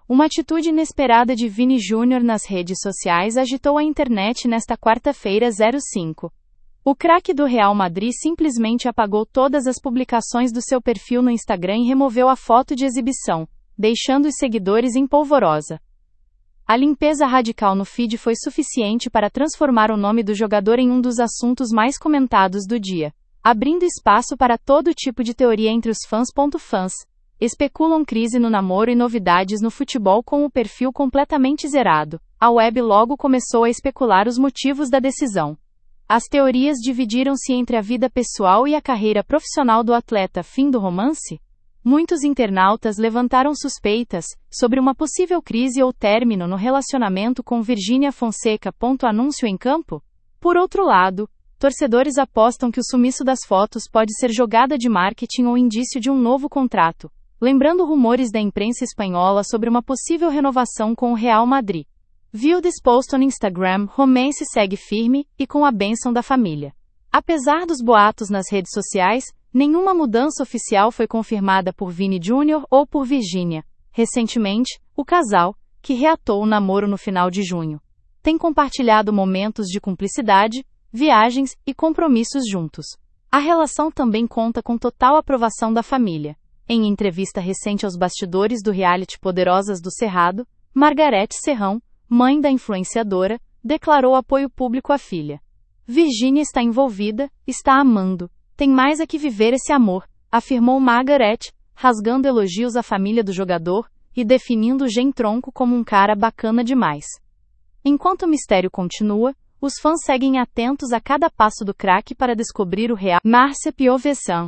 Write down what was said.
Uma atitude inesperada de Vini Júnior nas redes sociais agitou a internet nesta quarta-feira, 05. O craque do Real Madrid simplesmente apagou todas as publicações do seu perfil no Instagram e removeu a foto de exibição, deixando os seguidores em polvorosa. A limpeza radical no feed foi suficiente para transformar o nome do jogador em um dos assuntos mais comentados do dia, abrindo espaço para todo tipo de teoria entre os fãs. Fãs especulam crise no namoro e novidades no futebol com o perfil completamente zerado. A web logo começou a especular os motivos da decisão. As teorias dividiram-se entre a vida pessoal e a carreira profissional do atleta. Fim do romance? Muitos internautas levantaram suspeitas sobre uma possível crise ou término no relacionamento com Virgínia Fonseca. Anúncio em campo? Por outro lado, torcedores apostam que o sumiço das fotos pode ser jogada de marketing ou indício de um novo contrato, lembrando rumores da imprensa espanhola sobre uma possível renovação com o Real Madrid. Viu this post on Instagram, romance segue firme e com a bênção da família. Apesar dos boatos nas redes sociais, nenhuma mudança oficial foi confirmada por Vini Júnior ou por Virgínia. Recentemente, o casal, que reatou o namoro no final de junho, tem compartilhado momentos de cumplicidade, viagens e compromissos juntos. A relação também conta com total aprovação da família. Em entrevista recente aos bastidores do reality Poderosas do Cerrado, Margareth Serrão, mãe da influenciadora, declarou apoio público à filha. Virgínia está envolvida, está amando. Tem mais a que viver esse amor, afirmou Margareth, rasgando elogios à família do jogador e definindo Gen-Tronco como um cara bacana demais. Enquanto o mistério continua, os fãs seguem atentos a cada passo do craque para descobrir o real. Márcia Piovesan